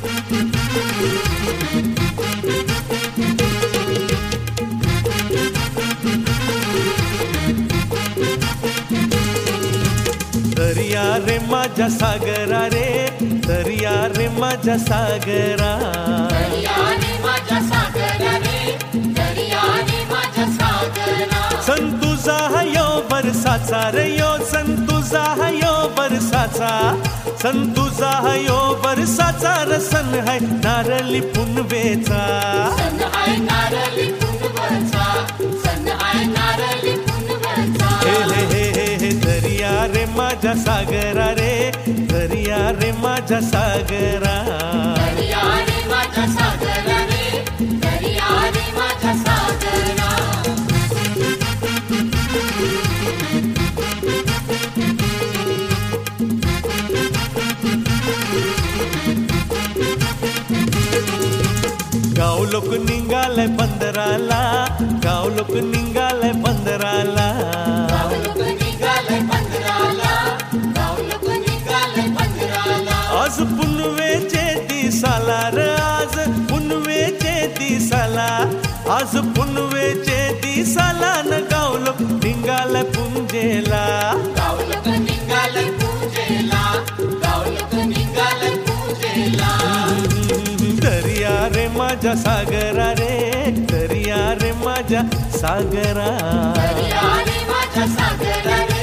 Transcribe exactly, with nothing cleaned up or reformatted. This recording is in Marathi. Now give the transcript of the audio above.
दर्या रे माझ्या सागरा रे, दर्या रे माझ्या सागरा, दर्या रे माझ्या सागरा रे, दर्या रे माझ्या सागरा. सन तुझा यो बरसाचा रे यो, सन तुझा यो बरसाचा, सन तुझा यो बरसाचा रसन है नारळी पुनवेचा. सन आहे नारळी पुनवचा, सन आहे नारळी पुनवचा. हे हे हे हे हे दर्या रे माझ्या सागरा रे, दर्या रे माझ्या सागरा. दर्या रे माझ्या सागरा रे, दर्या रे माझ्या सागरा. गाव लोक निघालाय बंदराला, गाव लोक निघालाय बंदराला. गाव लोक निघाले पंधराला, गाव लोक निघाले पंधराला. आज पुनवेचे दिसाला र, आज पुनवेचे दिसाला, आज पुनवेचे दिसाला न गाव लोक निघालाय पुंजेला. गाव लोक निघाले पूजेला, गाव लोक निघाले पूजेला. दर्या रे माझ्या सागरा रे, दर्या रे माझ्या सागरा. दर्या रे माझ्या सागरा रे,